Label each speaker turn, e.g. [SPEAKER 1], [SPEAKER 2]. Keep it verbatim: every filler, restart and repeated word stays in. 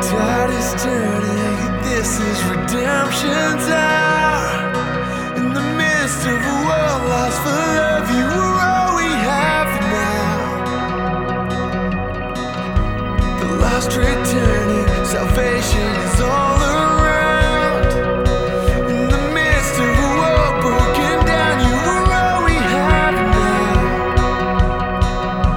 [SPEAKER 1] tide is turning, this is redemption's hour. In the midst of a world lost for love, you are all we have now. The lost returning, salvation is all